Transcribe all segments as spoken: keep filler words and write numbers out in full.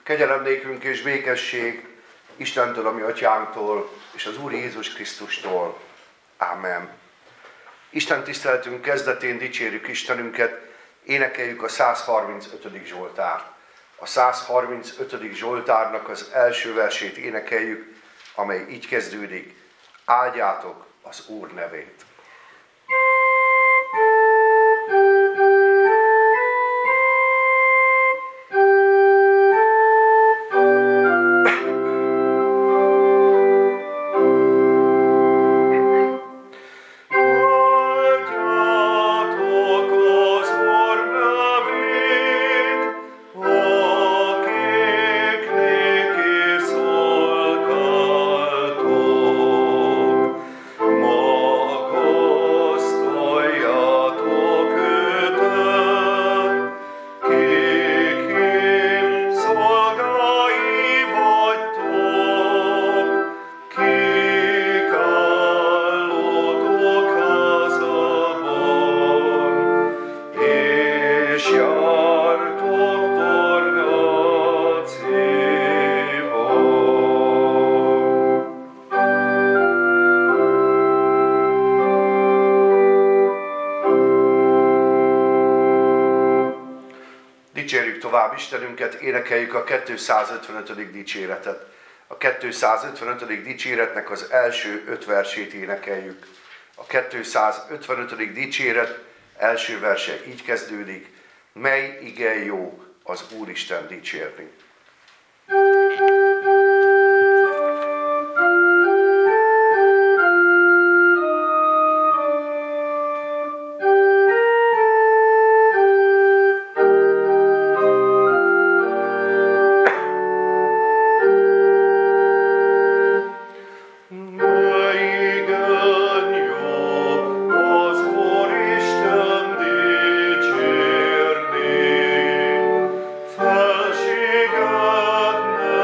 Kegyelem nékünk és békesség Istentől, a mi atyánktól, és az Úr Jézus Krisztustól. Ámen. Isten tiszteletünk kezdetén dicsérjük Istenünket, énekeljük a száz harmincötödik Zsoltárt. A száz harmincötödik Zsoltárnak az első versét énekeljük, amely így kezdődik: áldjátok az Úr nevét. Dicsérjük tovább Istenünket, énekeljük a kétszázötvenötödik dicséretet. A kétszázötvenötödik dicséretnek az első öt versét énekeljük. A kétszázötvenötödik dicséret első verse így kezdődik: mely igen jó az Úristen dicsérni. Felséget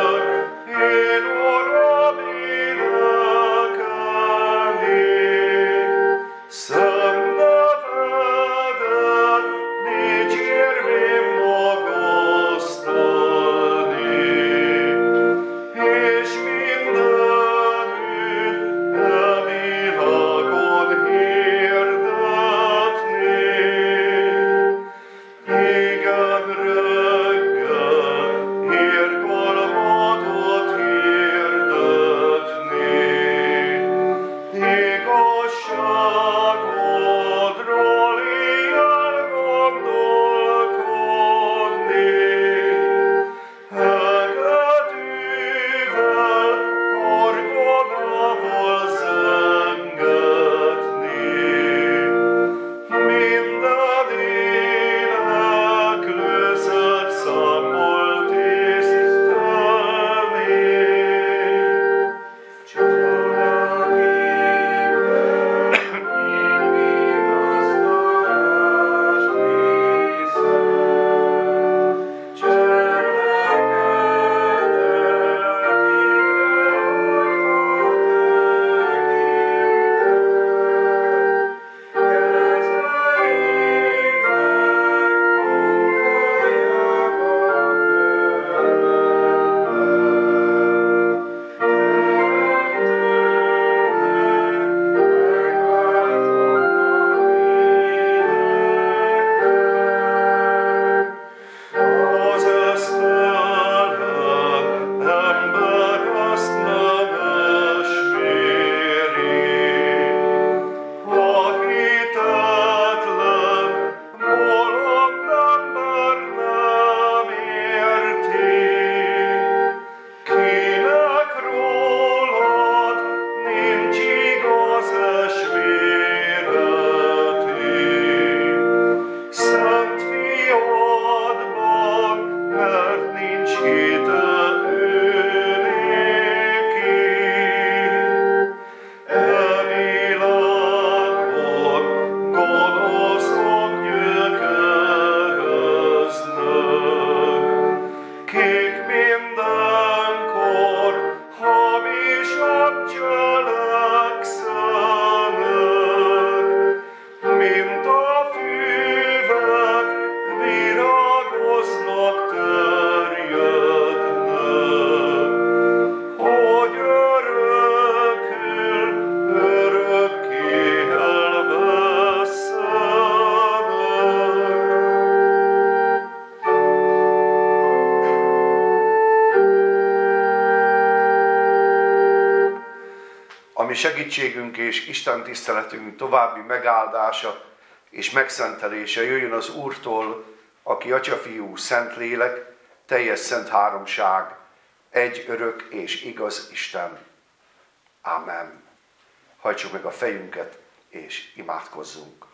ami segítségünk és Isten tiszteletünk további megáldása és megszentelése jöjjön az Úrtól, aki Atya, Fiú, Szentlélek, teljes szent háromság, egy örök és igaz Isten. Ámen. Hajtsuk meg a fejünket, és imádkozzunk.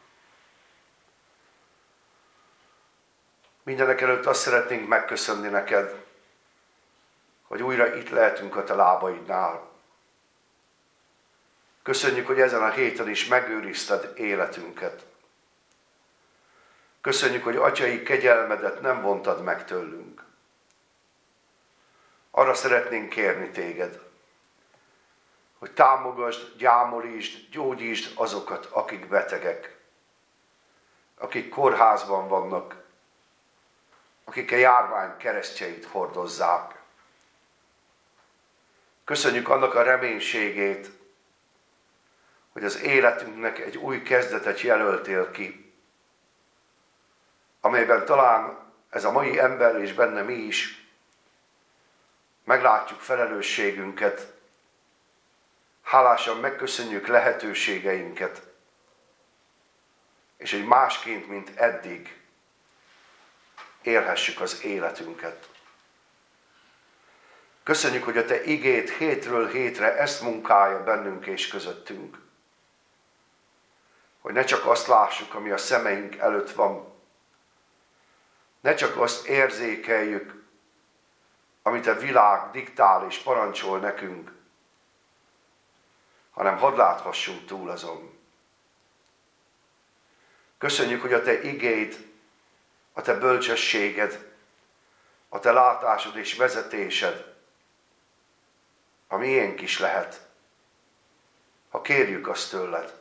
Mindenek előtt azt szeretnénk megköszönni neked, hogy újra itt lehetünk a te lábaidnál. Köszönjük, hogy ezen a héten is megőrizted életünket. Köszönjük, hogy atyai kegyelmedet nem vontad meg tőlünk. Arra szeretnénk kérni téged, hogy támogasd, gyámolítsd, gyógyítsd azokat, akik betegek, akik kórházban vannak, akik a járvány keresztjeit hordozzák. Köszönjük annak a reménységét, hogy az életünknek egy új kezdetet jelöltél ki, amelyben talán ez a mai ember és benne mi is meglátjuk felelősségünket, hálásan megköszönjük lehetőségeinket, és hogy másként, mint eddig, élhessük az életünket. Köszönjük, hogy a te igéd hétről hétre ezt munkálja bennünk és közöttünk. Hogy ne csak azt lássuk, ami a szemeink előtt van, ne csak azt érzékeljük, amit a világ diktál és parancsol nekünk, hanem hadd láthassunk túl azon. Köszönjük, hogy a te igéd, a te bölcsességed, a te látásod és vezetésed a miénk is lehet, ha kérjük azt tőled.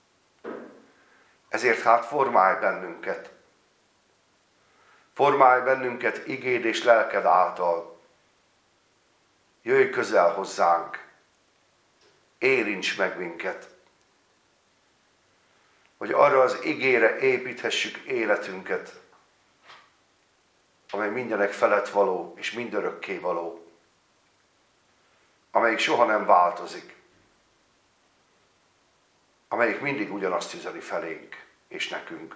Ezért hát formálj bennünket. Formálj bennünket igéd és lelked által. Jöjj közel hozzánk. Érints meg minket. Hogy arra az igére építhessük életünket, amely mindenek felett való és mindörökké való, amelyik soha nem változik, amelyik mindig ugyanazt üzeni felénk és nekünk.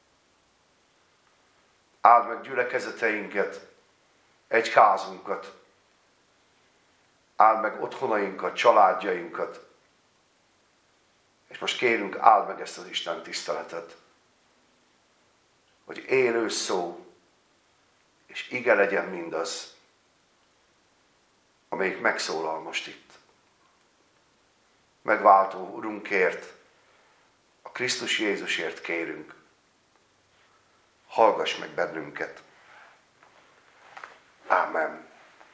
Áld meg gyülekezeteinket, egyházunkat, áld meg otthonainkat, családjainkat, és most kérünk, áld meg ezt az Isten tiszteletet, hogy élő szó és ige legyen mindaz, amelyik megszólal most itt. Megváltó Urunkért, a Krisztus Jézusért kérünk. Hallgass meg bennünket. Ámen.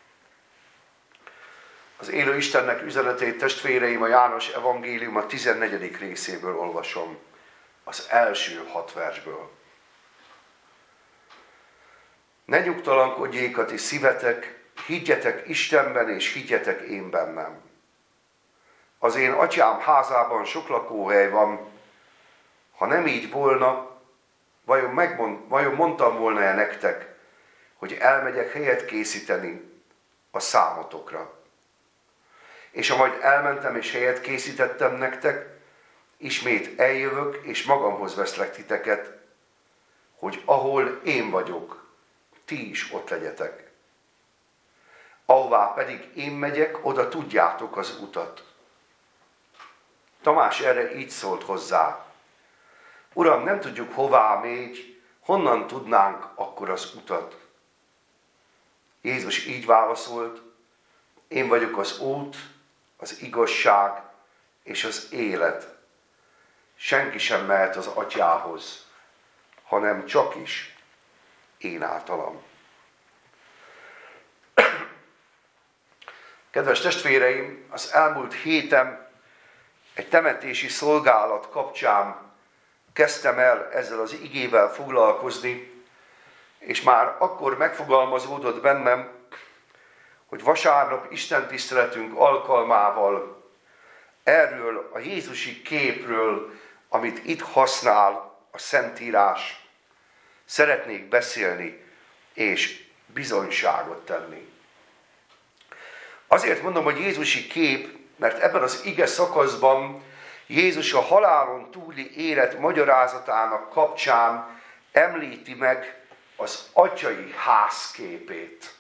Az élő Istennek üzenetét, testvéreim, a János evangélium a tizennegyedik részéből olvasom, az első hat versből. Ne nyugtalankodjék a ti szívetek, higgyetek Istenben, és higgyetek én bennem. Az én atyám házában sok lakóhely van, ha nem így volna, vajon, megmond, vajon mondtam volna-e nektek, hogy elmegyek helyet készíteni a számotokra. És ha majd elmentem és helyet készítettem nektek, ismét eljövök, és magamhoz veszlek titeket, hogy ahol én vagyok, ti is ott legyetek. Ahová pedig én megyek, oda tudjátok az utat. Tamás erre így szólt hozzá. Uram, nem tudjuk, hová megy, honnan tudnánk akkor az utat? Jézus így válaszolt, én vagyok az út, az igazság és az élet. Senki sem mehet az atyához, hanem csak is én általam. Kedves testvéreim, az elmúlt héten egy temetési szolgálat kapcsán kezdtem el ezzel az igével foglalkozni, és már akkor megfogalmazódott bennem, hogy vasárnap istentiszteletünk alkalmával erről a jézusi képről, amit itt használ a Szentírás, szeretnék beszélni és bizonyságot tenni. Azért mondom, hogy jézusi kép, mert ebben az ige szakaszban Jézus a halálon túli élet magyarázatának kapcsán említi meg az atyai házképét.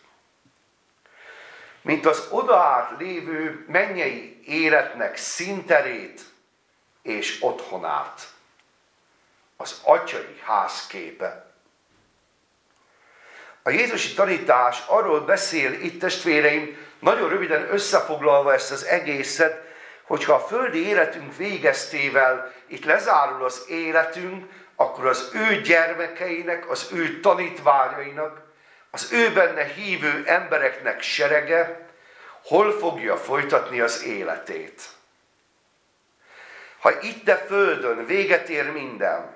Mint az odaállt lévő mennyei életnek színterét és otthonát. Az atyai házképe. A jézusi tanítás arról beszél itt, testvéreim, nagyon röviden összefoglalva ezt az egészet, hogyha a földi életünk végeztével itt lezárul az életünk, akkor az ő gyermekeinek, az ő tanítványainak, az ő benne hívő embereknek serege hol fogja folytatni az életét. Ha itt a földön véget ér minden,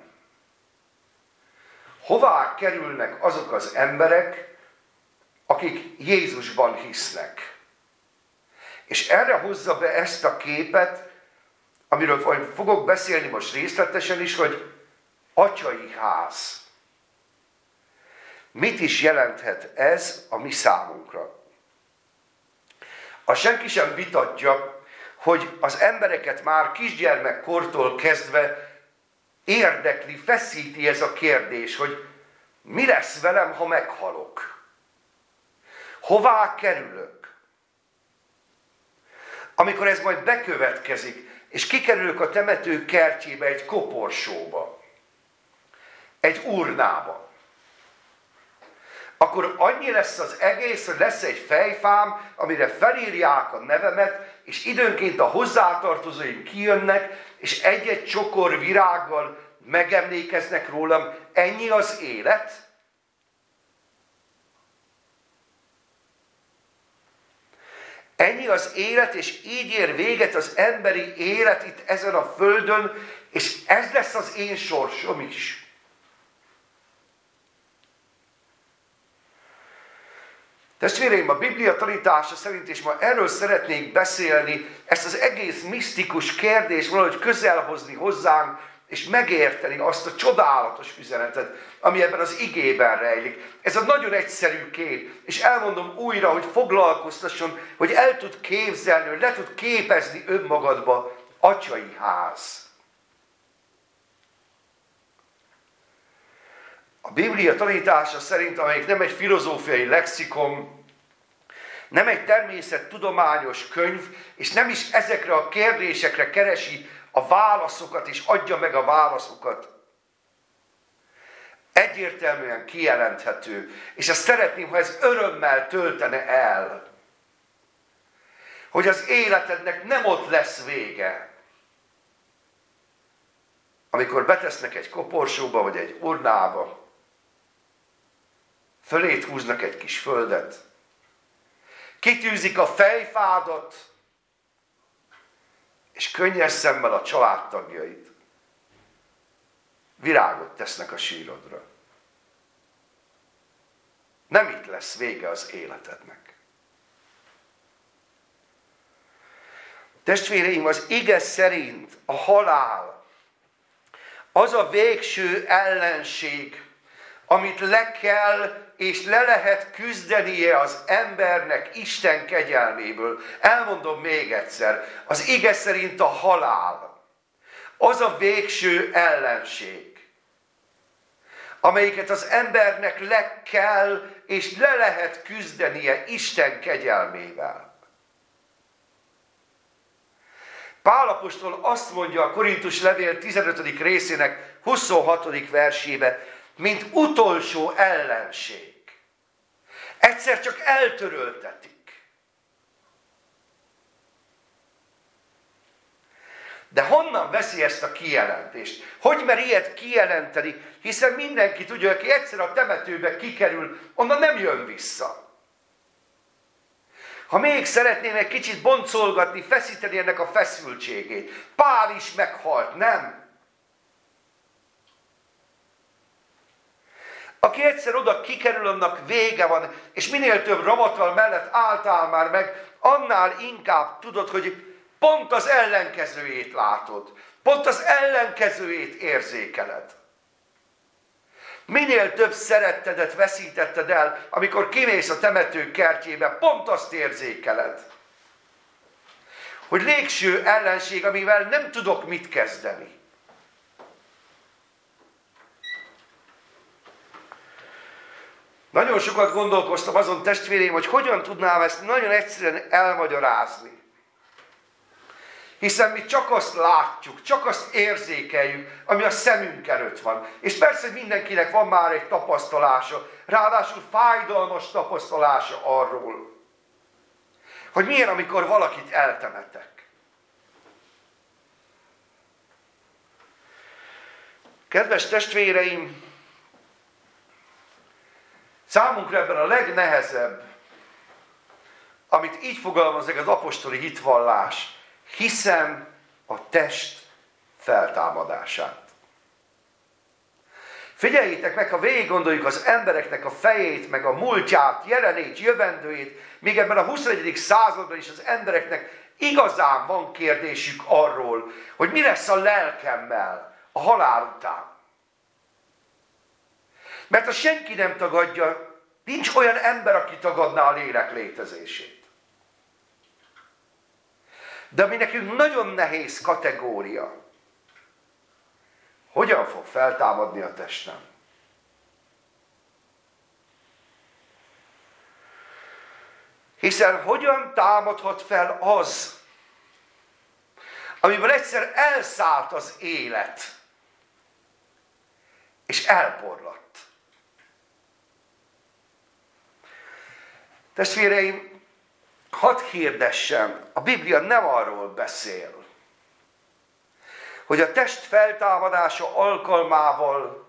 hová kerülnek azok az emberek, akik Jézusban hisznek? És erre hozza be ezt a képet, amiről fogok beszélni most részletesen is, hogy atyai ház. Mit is jelenthet ez a mi számunkra? A senki sem vitatja, hogy az embereket már kisgyermekkortól kezdve érdekli, feszíti ez a kérdés, hogy mi lesz velem, ha meghalok? Hová kerülök? Amikor ez majd bekövetkezik, és kikerülök a temető kertjébe, egy koporsóba, egy urnába, akkor annyi lesz az egész, hogy lesz egy fejfám, amire felírják a nevemet, és időnként a hozzátartozóim kijönnek, és egy-egy csokor virággal megemlékeznek rólam. Ennyi az élet? Ennyi az élet, és így ér véget az emberi élet itt ezen a földön, és ez lesz az én sorsom is. Testvéreim, a Biblia tanítása szerint, és ma erről szeretnék beszélni, ezt az egész misztikus kérdést valahogy közelhozni hozzánk, és megérteni azt a csodálatos üzenetet, ami ebben az igében rejlik. Ez a nagyon egyszerű kép, és elmondom újra, hogy foglalkoztasson, hogy el tud képzelni, hogy le tud képezni önmagadba atyai ház. A Biblia tanítása szerint, amelyik nem egy filozófiai lexikon, nem egy természettudományos könyv, és nem is ezekre a kérdésekre keresi a válaszokat, és adja meg a válaszokat. Egyértelműen kijelenthető, és ezt szeretném, ha ez örömmel töltene el, hogy az életednek nem ott lesz vége, amikor betesznek egy koporsóba, vagy egy urnába, fölét húznak egy kis földet, kitűzik a fejfádat, és könnyes szemmel a családtagjait virágot tesznek a sírodra. Nem itt lesz vége az életednek. Testvéreim, az ige szerint a halál az a végső ellenség, amit le kell és le lehet küzdenie az embernek Isten kegyelméből. Elmondom még egyszer, az ige szerint a halál az a végső ellenség, amelyiket az embernek le kell és le lehet küzdenie Isten kegyelmével. Pál apostol azt mondja a Korintus levél tizenötödik részének huszonhatodik versébe, mint utolsó ellenség. Egyszer csak eltöröltetik. De honnan veszi ezt a kijelentést? Hogy mer ilyet kijelenteni? Hiszen mindenki tudja, aki egyszer a temetőbe kikerül, onnan nem jön vissza. Ha még szeretném egy kicsit boncolgatni, feszíteni ennek a feszültségét. Pál is meghalt, nem? Aki egyszer oda kikerül, annak vége van, és minél több ravatal mellett álltál már meg, annál inkább tudod, hogy pont az ellenkezőjét látod. Pont az ellenkezőjét érzékeled. Minél több szerettedet veszítetted el, amikor kimész a temető kertjébe, pont azt érzékeled. hogy légső ellenség, amivel nem tudok mit kezdeni. Nagyon sokat gondolkoztam azon, testvéreim, hogy hogyan tudnám ezt nagyon egyszerűen elmagyarázni. Hiszen mi csak azt látjuk, csak azt érzékeljük, ami a szemünk előtt van. És persze mindenkinek van már egy tapasztalása, ráadásul fájdalmas tapasztalása arról, hogy milyen, amikor valakit eltemetek. Kedves testvéreim, számunkra ebben a legnehezebb, amit így fogalmazik az apostoli hitvallás, hiszem a test feltámadását. Figyeljétek meg, ha végig gondoljuk az embereknek a fejét, meg a múltját, jelenét, jövendőjét, még ebben a huszonegyedik században is az embereknek igazán van kérdésük arról, hogy mi lesz a lelkemmel a halál után. Mert ha senki nem tagadja, nincs olyan ember, aki tagadná a lélek létezését. De ami nekünk nagyon nehéz kategória, hogyan fog feltámadni a testem? Hiszen hogyan támadhat fel az, amiben egyszer elszállt az élet, és elporlatt. Testvéreim, hadd hirdessem, a Biblia nem arról beszél, hogy a test feltámadása alkalmával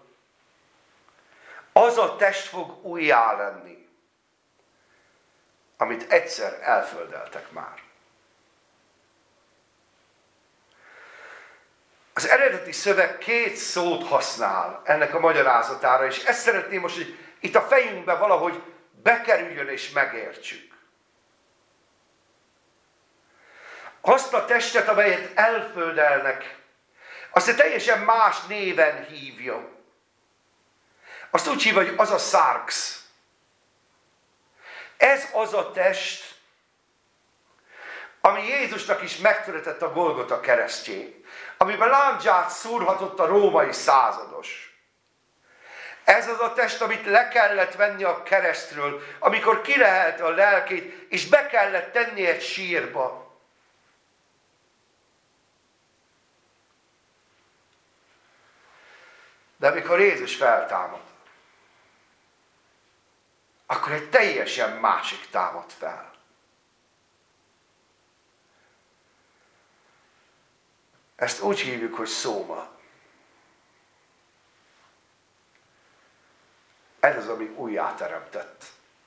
az a test fog újjá lenni, amit egyszer elföldeltek már. Az eredeti szöveg két szót használ ennek a magyarázatára, és ezt szeretném most, hogy itt a fejünkbe valahogy bekerüljön és megértsük. Azt a testet, amelyet elföldelnek, azt egy teljesen más néven hívja. Azt úgy hívja, hogy az a szárx. Ez az a test, ami Jézusnak is megtöretett a Golgota keresztjén, amiben lándzsát szúrhatott a római százados. Ez az a test, amit le kellett venni a keresztről, amikor kilehelte a lelkét, és be kellett tenni egy sírba. De amikor Jézus feltámad, akkor egy teljesen másik támad fel. Ezt úgy hívjuk, hogy szóma. Ez az, ami újjáteremtett.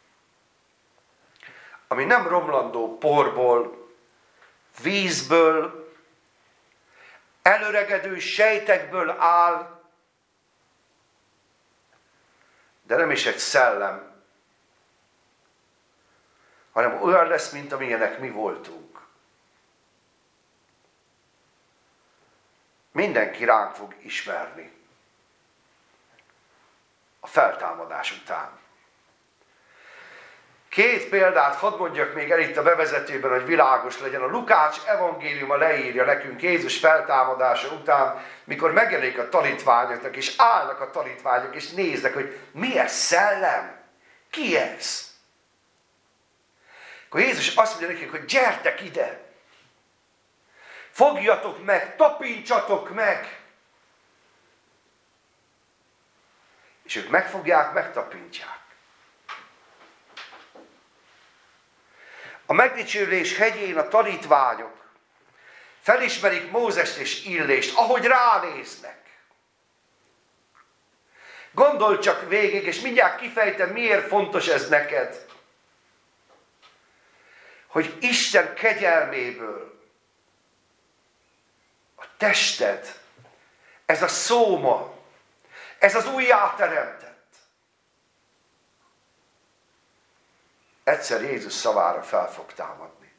Ami nem romlandó porból, vízből, előregedő sejtekből áll, de nem is egy szellem, hanem olyan lesz, mint amilyenek mi voltunk. Mindenki ránk fog ismerni a feltámadás után. Két példát hadd mondjak még el itt a bevezetőben, hogy világos legyen. A Lukács evangéliuma leírja nekünk Jézus feltámadása után, mikor megjelenik a tanítványoknak, és állnak a tanítványok, és néznek, hogy mi ez, szellem? Ki ez? Akkor Jézus azt mondja nekik, hogy gyertek ide! Fogjatok meg, tapintsatok meg! És ők megfogják, megtapintják. A megdicsőlés hegyén a tanítványok felismerik Mózest és Illést, ahogy ránéznek. Gondolj csak végig, és mindjárt kifejtem, miért fontos ez neked. Hogy Isten kegyelméből a tested, ez a szóma, ez az újjáteremtett, egyszer Jézus szavára fel fog támadni.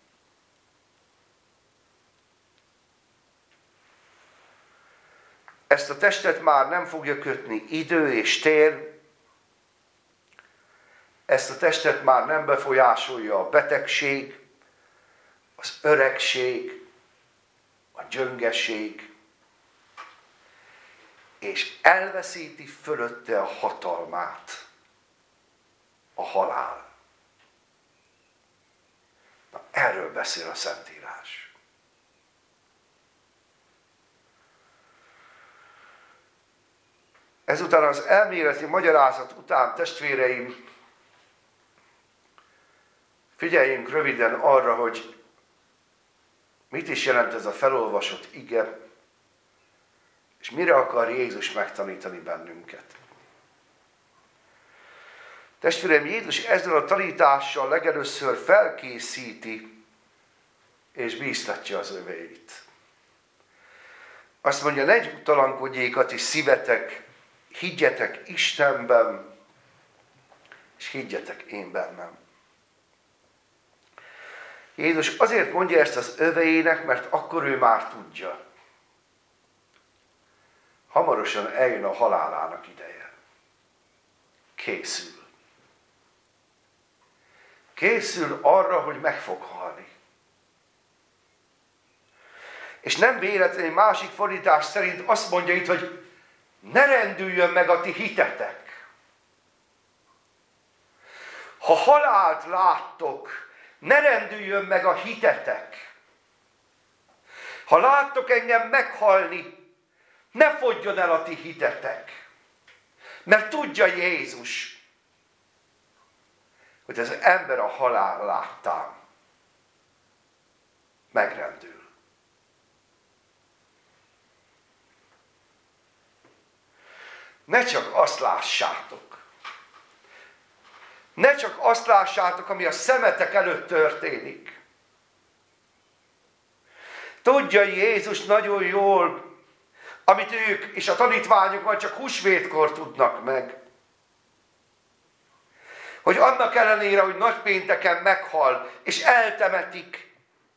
Ezt a testet már nem fogja kötni idő és tér, ezt a testet már nem befolyásolja a betegség, az öregség, a gyöngeség, és elveszíti fölötte a hatalmát a halál. Na, erről beszél a Szentírás. Ezután az elméleti magyarázat után, testvéreim, figyeljünk röviden arra, hogy mit is jelent ez a felolvasott ige, és mire akar Jézus megtanítani bennünket. Testvérem, Jézus ezzel a tanítással legelőször felkészíti és bíztatja az övéit. Azt mondja, ne nyugtalankodjék a ti szívetek, higgyetek Istenben, és higgyetek én bennem. Jézus azért mondja ezt az öveinek, mert akkor ő már tudja. Hamarosan eljön a halálának ideje. Készül. Készül arra, hogy meg fog halni. És nem véletlenül másik fordítás szerint azt mondja itt, hogy ne rendüljön meg a ti hitetek. Ha halált láttok, ne rendüljön meg a hitetek. Ha láttok engem meghalni, ne fogjon el a ti hitetek. Mert tudja Jézus, hogy az ember a halál láttán megrendül. Ne csak azt lássátok. Ne csak azt lássátok, ami a szemetek előtt történik. Tudja Jézus nagyon jól, amit ők és a tanítványok majd csak húsvétkor tudnak meg. Hogy annak ellenére, hogy nagypénteken meghal, és eltemetik,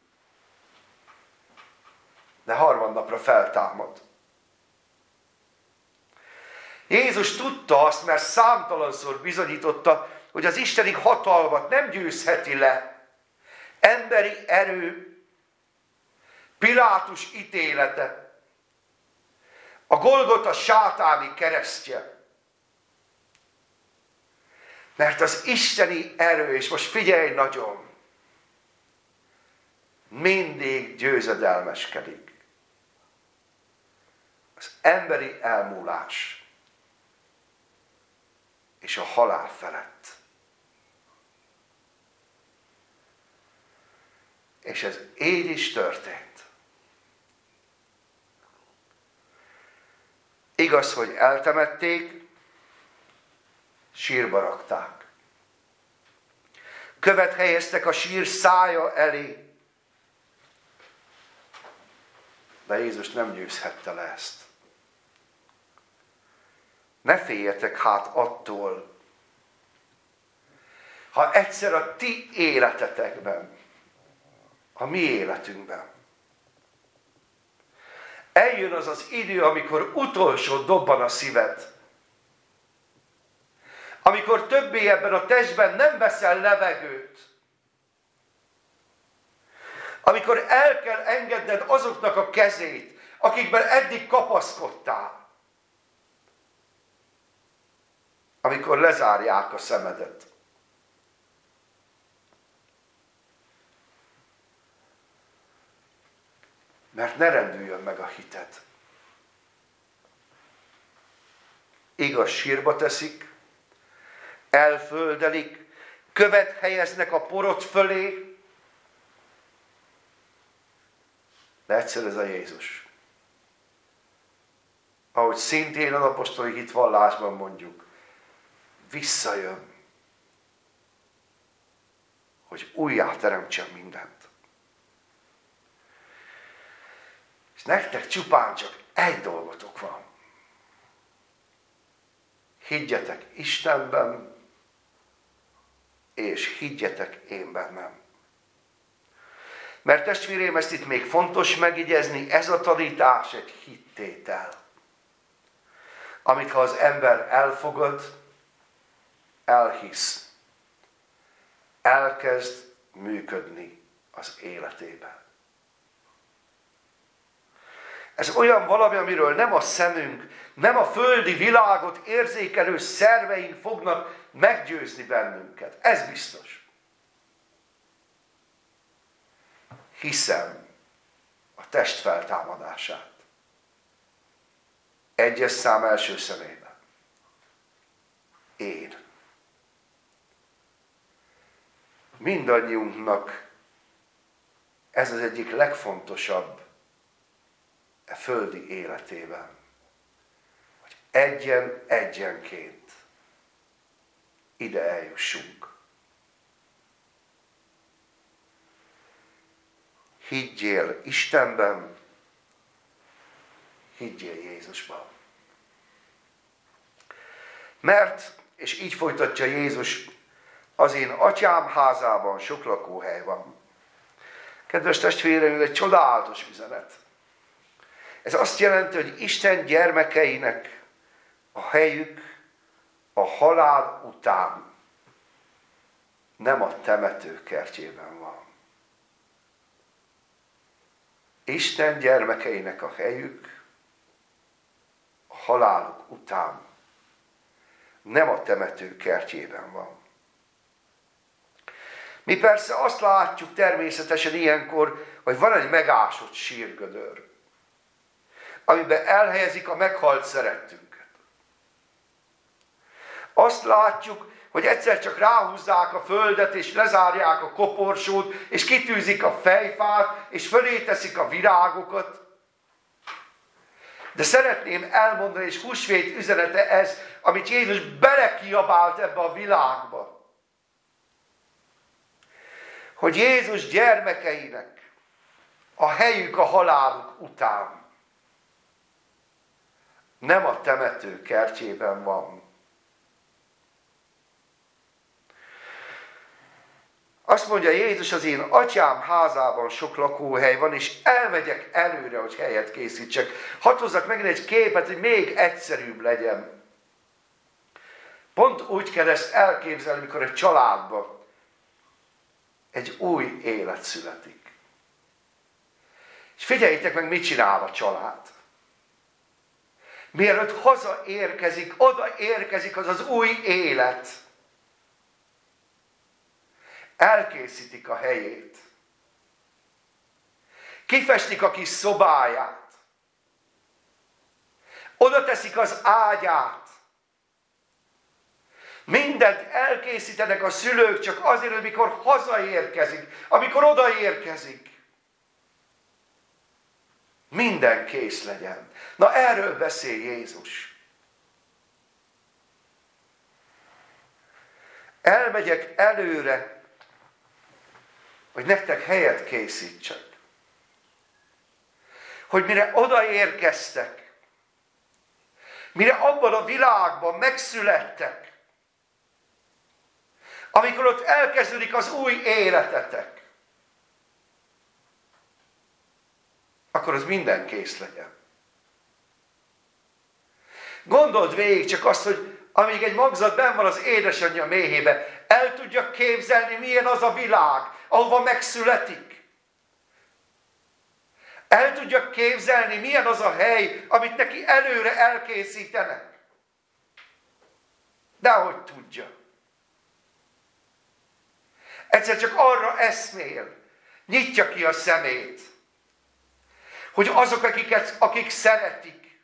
de harmadnapra feltámad. Jézus tudta azt, mert számtalanszor bizonyította, hogy az isteni hatalmat nem győzheti le. Emberi erő, Pilátus ítélete, a Golgota sátáni keresztje. Mert az isteni erő, és most figyelj nagyon, mindig győzedelmeskedik. Az emberi elmúlás és a halál felett. És ez így is történt. Igaz, hogy eltemették, sírba rakták. Követ helyeztek a sír szája elé. De Jézus nem győzhette le ezt. Ne féljetek hát attól, ha egyszer a ti életetekben, a mi életünkben eljön az az idő, amikor utolsó dobban a szíved, amikor többé ebben a testben nem veszel levegőt, amikor el kell engedned azoknak a kezét, akikben eddig kapaszkodtál, amikor lezárják a szemedet. Mert ne rendüljön meg a hited. Igaz, sírba teszik, elföldelik, követ helyeznek a porot fölé, de egyszer ez a Jézus. Ahogy szintén az apostoli hitvallásban mondjuk, visszajön, hogy újjá teremtsen mindent. És nektek csupán csak egy dolgotok van. Higgyetek Istenben, és higgyetek én bennem. Mert testvérém, ezt itt még fontos megjegyezni, ez a tanítás egy hittétel. Amit ha az ember elfogad, elhisz, elkezd működni az életében. Ez olyan valami, amiről nem a szemünk, nem a földi világot érzékelő szerveink fognak meggyőzni bennünket. Ez biztos. Hiszem a test feltámadását. Egyes szám első személyben. Én. Mindannyiunknak ez az egyik legfontosabb a földi életében. Hogy egyen-egyenként ide eljussunk. Higgyél Istenben, higgyél Jézusban. Mert, és így folytatja Jézus, az én atyám házában sok lakóhely van. Kedves testvéreim, ez egy csodálatos üzenet. Ez azt jelenti, hogy Isten gyermekeinek a helyük a halál után nem a temető kertjében van. Isten gyermekeinek a helyük a haláluk után nem a temető kertjében van. Mi persze azt látjuk természetesen ilyenkor, hogy van egy megásott sírgödör, amiben elhelyezik a meghalt szerettünket. Azt látjuk, hogy egyszer csak ráhúzzák a földet, és lezárják a koporsót, és kitűzik a fejfát, és fölé teszik a virágokat. De szeretném elmondani, és húsvét üzenete ez, amit Jézus belekiabált ebbe a világba. Hogy Jézus gyermekeinek a helyük a haláluk után nem a temető kertjében van. Azt mondja Jézus, az én atyám házában sok lakóhely van, és elmegyek előre, hogy helyet készítsek. Hadd hozzak megint egy képet, hogy még egyszerűbb legyen. Pont úgy kell ezt elképzelni, amikor egy családban egy új élet születik. És figyeljétek meg, mit csinál a család. Mielőtt hazaérkezik, odaérkezik az az új élet, elkészítik a helyét. Kifestik a kis szobáját. Oda teszik az ágyát. Mindent elkészítenek a szülők csak azért, hogy mikor hazaérkezik, amikor odaérkezik, minden kész legyen. Na erről beszél Jézus. Elmegyek előre, hogy nektek helyet készítsek. Hogy mire odaérkeztek, mire abban a világban megszülettek, amikor ott elkezdődik az új életetek, akkor az minden kész legyen. Gondold végig csak azt, hogy amíg egy magzat benn van az édesanyja méhébe, el tudja képzelni, milyen az a világ, ahova megszületik. El tudja képzelni, milyen az a hely, amit neki előre elkészítenek. De ahogy tudja. Egyszer csak arra eszmél, nyitja ki a szemét, hogy azok, akiket, akik szeretik,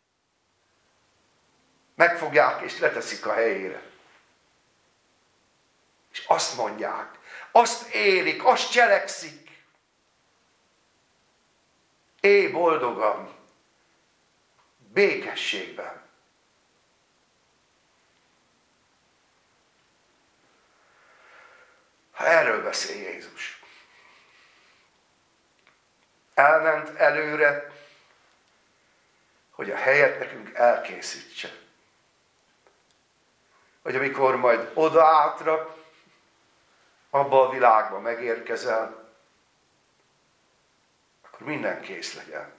megfogják és leteszik a helyére. És azt mondják, azt élik, azt cselekszik. Élj boldogan, békességben. Ha erről beszél Jézus. Elment előre, hogy a helyet nekünk elkészítse. Hogy amikor majd odaátra, abba a világba megérkezel, akkor minden kész legyen.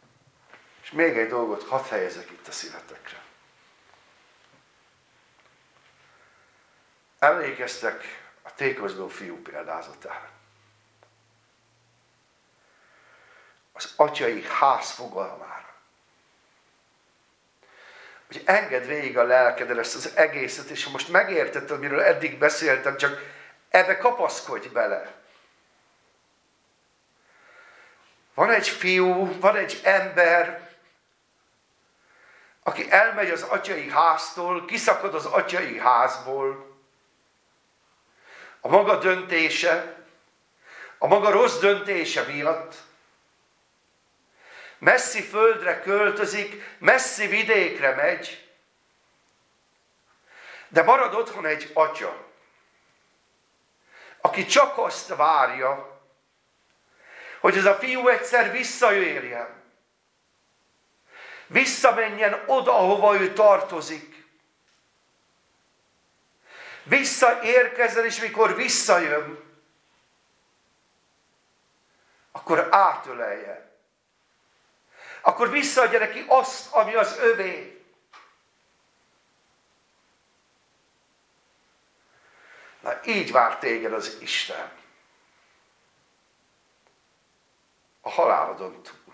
És még egy dolgot hadd helyezek itt a szívetekre. Emlékeztek a tékozló fiú példázatára. Az atyai ház fogalmára. Hogy engedd végig a lelkedre ezt az egészet, és most megértetted, amiről eddig beszéltem, csak ebbe kapaszkodj bele. Van egy fiú, van egy ember, aki elmegy az atyai háztól, kiszakad az atyai házból. A maga döntése, a maga rossz döntése miatt messzi földre költözik, messzi vidékre megy, de marad otthon egy atya, aki csak azt várja, hogy ez a fiú egyszer visszajöjjön, visszamenjen oda, ahova ő tartozik, visszaérkezzen, és mikor visszajön, akkor átölelje. Akkor visszaadja neki azt, ami az övé. Na, így vár téged az Isten. A halálodon túl.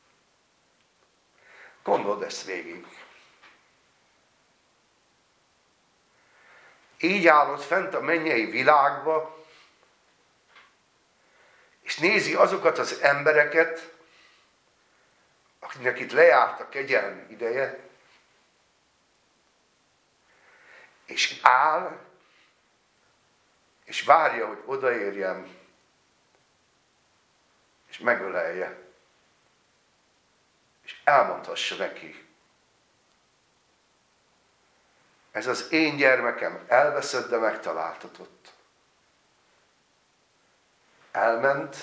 Gondold ezt végig. Így állod fent a mennyei világba, és nézi azokat az embereket, akinek itt lejárt a kegyelmi ideje, és áll, és várja, hogy odaérjem, és megölelje, és elmondhassa neki, ez az én gyermekem, elveszett, de megtaláltatott. Elment,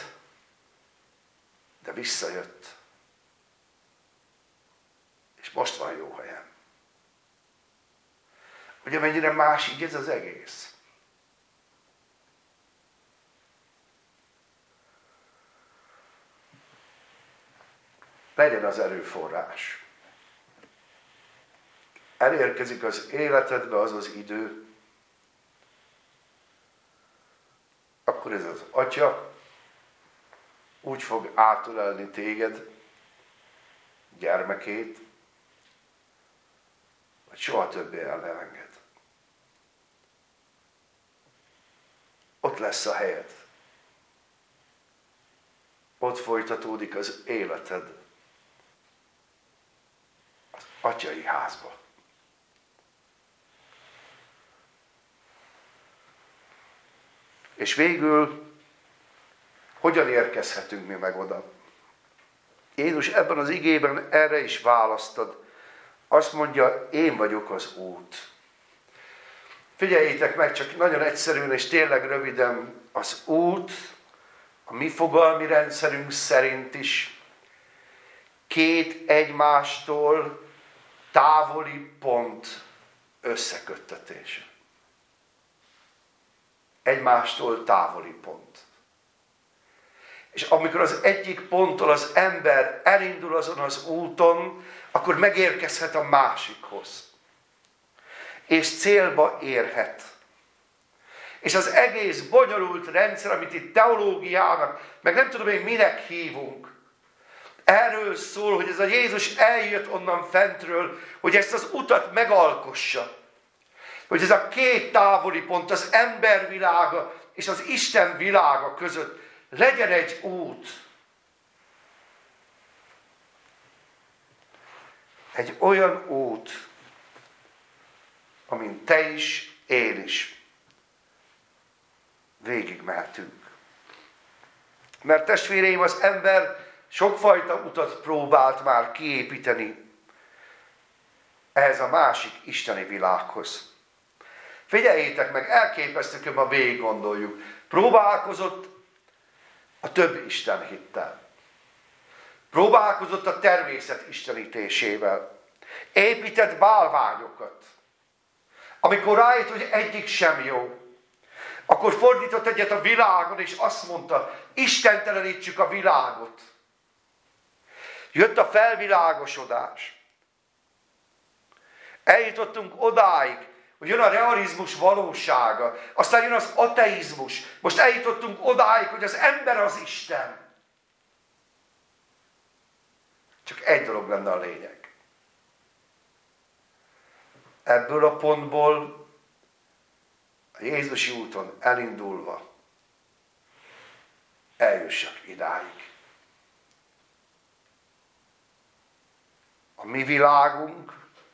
de visszajött. És most van jó helyen. Ugye mennyire más így ez az egész? Legyen az erőforrás. Elérkezik az életedbe az az idő, akkor ez az atya úgy fog átölelni téged, gyermekét, hogy soha többé el nem enged. Ott lesz a helyed. Ott folytatódik az életed. Az atyai házba. És végül, hogyan érkezhetünk mi meg oda? Jézus ebben az igében erre is választad. Azt mondja, én vagyok az út. Figyeljétek meg, csak nagyon egyszerűen és tényleg röviden, az út, a mi fogalmi rendszerünk szerint is két egymástól távoli pont összeköttetése. Egymástól távoli pont. És amikor az egyik ponttól az ember elindul azon az úton, akkor megérkezhet a másikhoz. És célba érhet. És az egész bonyolult rendszer, amit itt teológiának, meg nem tudom én minek hívunk, erről szól, hogy ez a Jézus eljött onnan fentről, hogy ezt az utat megalkossa. Hogy ez a két távoli pont, az ember világa és az Isten világa között legyen egy út. Egy olyan út, amin te is, én is végig mehetünk. Mert testvéreim, az ember sokfajta utat próbált már kiépíteni ehhez a másik isteni világhoz. Figyeljétek meg, elképesztő, ha végig gondoljuk. Próbálkozott a több Isten hittel. Próbálkozott a természet istenítésével. Épített bálványokat. Amikor rájött, hogy egyik sem jó, akkor fordított egyet a világon, és azt mondta, istentelenítsük a világot. Jött a felvilágosodás. Eljutottunk odáig, hogy jön a realizmus valósága, aztán jön az ateizmus. Most eljutottunk odáig, hogy az ember az Isten. Csak egy dolog lenne a lényeg. Ebből a pontból a Jézusi úton elindulva eljussak idáig. A mi világunk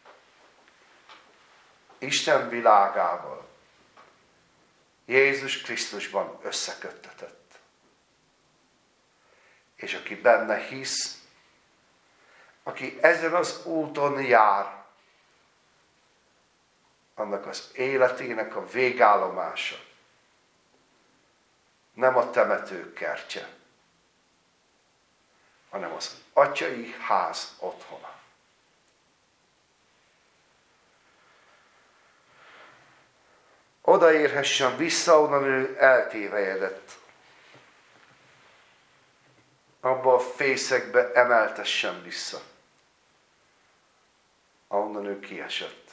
Isten világával Jézus Krisztusban összeköttetett. És aki benne hisz, aki ezen az úton jár, annak az életének a végállomása nem a temetők kertje, hanem az atyai ház otthona. Odaérhessen vissza, onnan ő eltévejedett. Abba a fészekbe emeltessen vissza, ahonnan ő kiesett.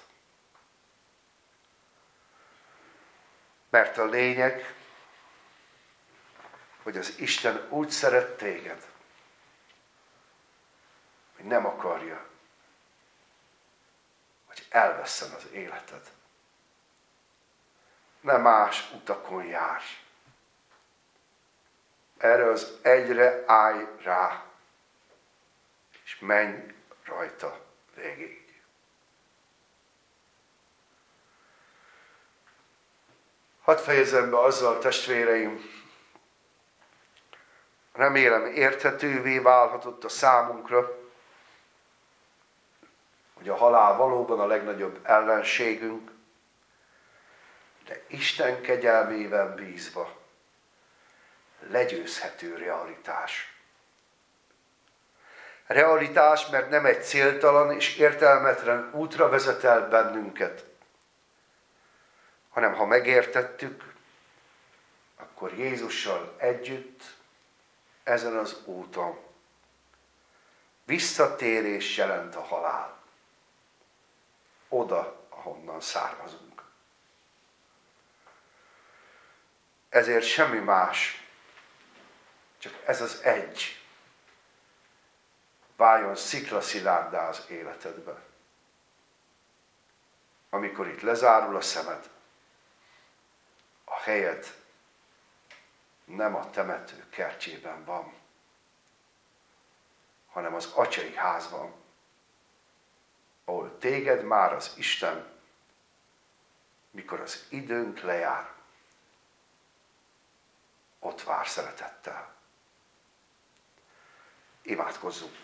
Mert a lényeg, hogy az Isten úgy szeret téged, hogy nem akarja, hogy elvesszen az életed. Nem más utakon jár. Erre az egyre állj rá, és menj rajta végig. Hadd fejezem be azzal, testvéreim, remélem érthetővé válhatott a számunkra, hogy a halál valóban a legnagyobb ellenségünk, de Isten kegyelmében bízva legyőzhető realitás. Realitás, mert nem egy céltalan és értelmetlen útra vezet el bennünket, hanem ha megértettük, akkor Jézussal együtt ezen az úton visszatérés jelent a halál. Oda, ahonnan származunk. Ezért semmi más, csak ez az egy váljon sziklaszilárdá az életedbe. Amikor itt lezárul a szemed, a helyed nem a temető kertjében van, hanem az atyai házban, ahol téged már az Isten, mikor az időnk lejár, ott vár szeretettel. Imádkozzunk!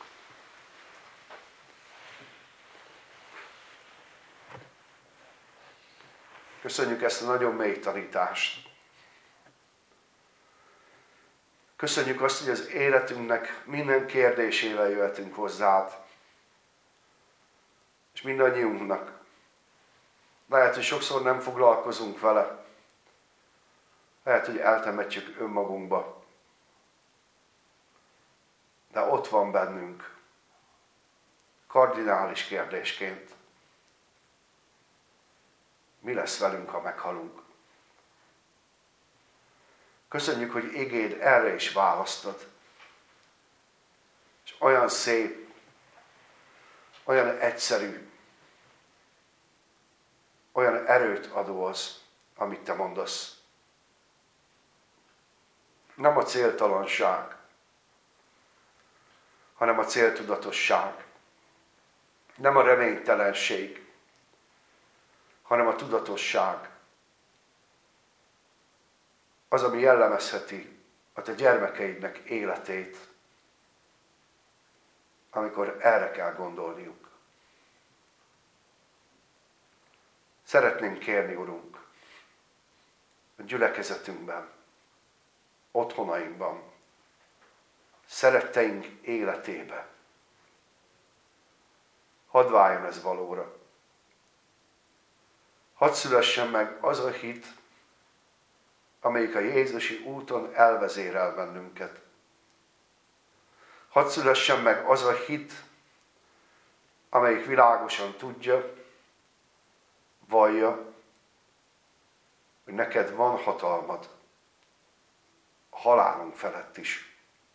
Köszönjük ezt a nagyon mély tanítást. Köszönjük azt, hogy az életünknek minden kérdésével jöhetünk hozzád. És mindannyiunknak. Lehet, hogy sokszor nem foglalkozunk vele. Lehet, hogy eltemetjük önmagunkba. De ott van bennünk. Kardinális kérdésként. Mi lesz velünk, ha meghalunk? Köszönjük, hogy igéd erre is választod. És olyan szép, olyan egyszerű, olyan erőt adó az, amit te mondasz. Nem a céltalanság, hanem a céltudatosság. Nem a reménytelenség, hanem a tudatosság. Az, ami jellemezheti a te gyermekeidnek életét, amikor erre kell gondolniuk. Szeretnénk kérni, Urunk, a gyülekezetünkben, otthonainkban, szeretteink életébe. Hadd váljon ez valóra. Hadd szülessen meg az a hit, amelyik a Jézusi úton elvezérel bennünket. Hadd szülessen meg az a hit, amelyik világosan tudja, vallja, hogy neked van hatalmad a halálunk felett is.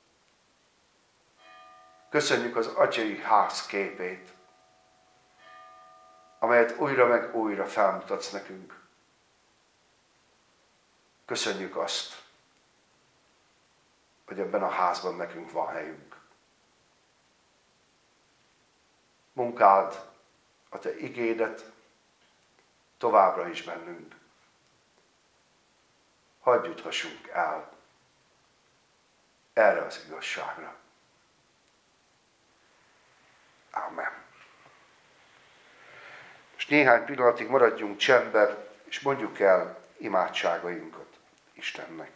Köszönjük az atyai ház képét, amelyet újra meg újra felmutatsz nekünk. Köszönjük azt, hogy ebben a házban nekünk van helyünk. Munkáld a te igédet továbbra is bennünk. Hadd juthassunk el erre az igazságra. Amen. Most néhány pillanatig maradjunk csendben, és mondjuk el imádságainkat Istennek.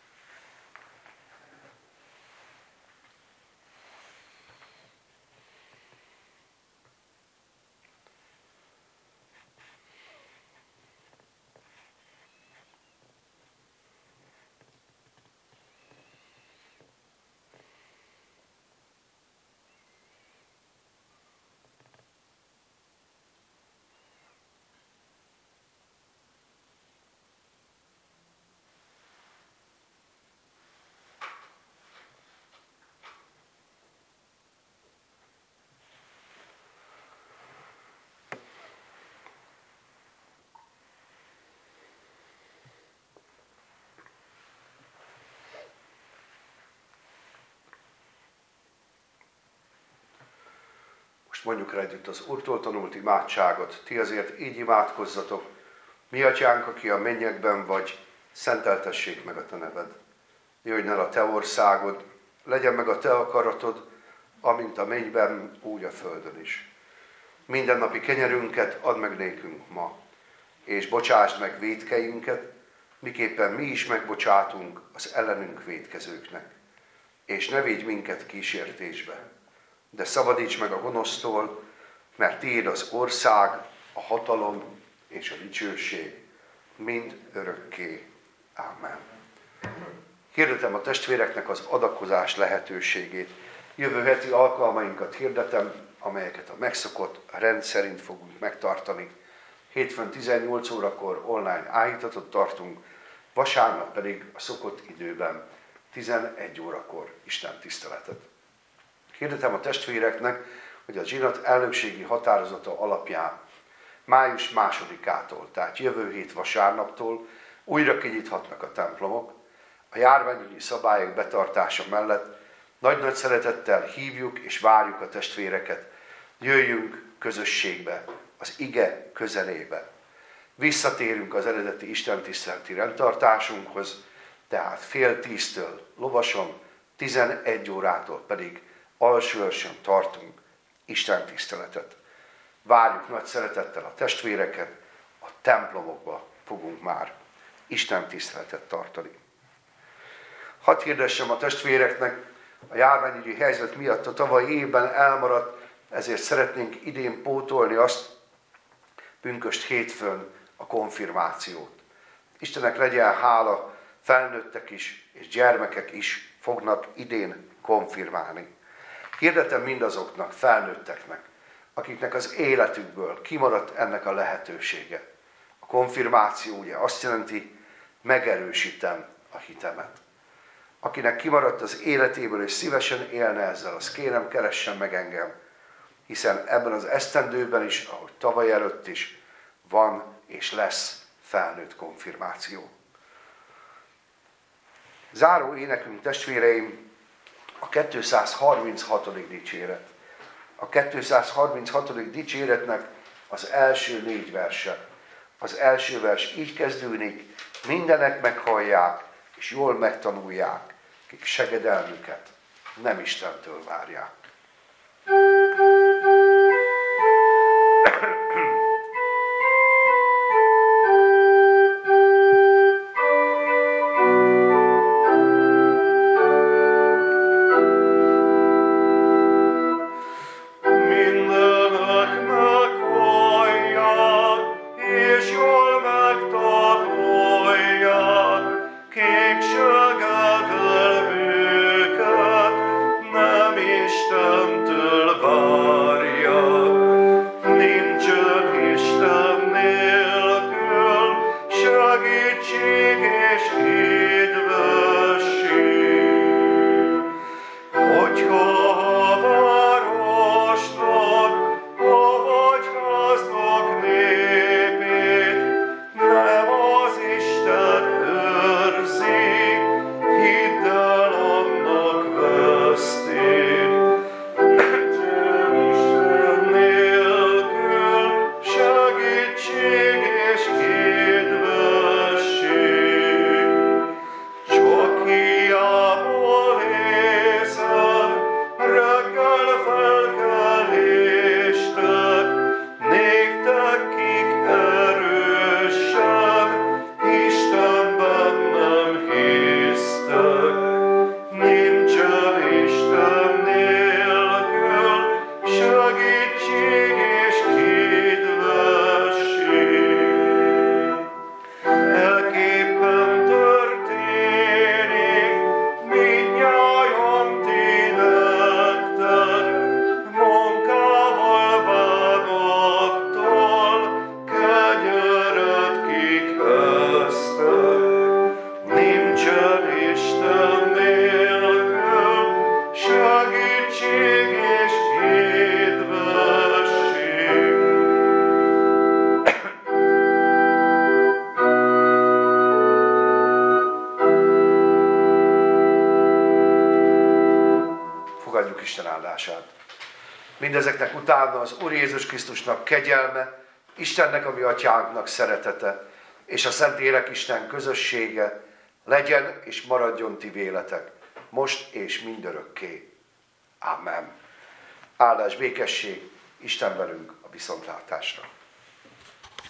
Most mondjuk el együtt az Úrtól tanult imádságot. Ti azért így imádkozzatok. Mi atyánk, aki a mennyekben vagy, szenteltessék meg a te neved. Jöjjön el a te országod, legyen meg a te akaratod, amint a mennyben, úgy a földön is. Mindennapi kenyerünket add meg nékünk ma, és bocsásd meg vétkeinket, miképpen mi is megbocsátunk az ellenünk vétkezőknek. És ne védj minket kísértésbe, de szabadíts meg a gonosztól, mert tiéd az ország, a hatalom és a dicsőség, mind örökké. Amen. Hirdetem a testvéreknek az adakozás lehetőségét. Jövő heti alkalmainkat hirdetem, amelyeket a megszokott rend szerint fogunk megtartani. Hétfőn tizennyolc órakor online áhítatot tartunk, vasárnap pedig a szokott időben tizenegy órakor Isten tiszteletet. Hirdetem a testvéreknek, hogy a zsinat elnökségi határozata alapján május másodikától, tehát jövő hét vasárnaptól újra kinyithatnak a templomok. A járványügyi szabályok betartása mellett nagy-nagy szeretettel hívjuk és várjuk a testvéreket. Jöjjünk közösségbe, az ige közelébe. Visszatérünk az eredeti istentiszteleti rendtartásunkhoz, tehát fél tíztől Lovason, tizenegy órától pedig Alsóörsön tartunk istentiszteletet. Várjuk nagy szeretettel a testvéreket, a templomokba fogunk már istentiszteletet tartani. Hadd hirdessem a testvéreknek, a járványügyi helyzet miatt a tavalyi évben elmaradt, ezért szeretnénk idén pótolni azt pünkösd hétfőn a konfirmációt. Istennek legyen hála, felnőttek is és gyermekek is fognak idén konfirmálni. Hirdetem mindazoknak, felnőtteknek, akiknek az életükből kimaradt ennek a lehetősége. A konfirmáció ugye azt jelenti, megerősítem a hitemet. Akinek kimaradt az életéből és szívesen élne ezzel, az kérem, keressen meg engem, hiszen ebben az esztendőben is, ahogy tavaly előtt is, van és lesz felnőtt konfirmáció. Záró énekünk, testvéreim, a kétszázharminchatodik dicséret. A kétszázharminchatodik dicséretnek az első négy verse. Az első vers így kezdődik: mindenek meghallják, és jól megtanulják, kik segedelmüket nem Istentől várják. Istentől várja, nincs áldását. Mindezeknek utána az Úr Jézus Krisztusnak kegyelme, Istennek, a mi atyánknak szeretete, és a Szentlélek Isten közössége legyen és maradjon ti véletek, most és mindörökké. Amen. Áldás, békesség, Isten velünk a viszontlátásra.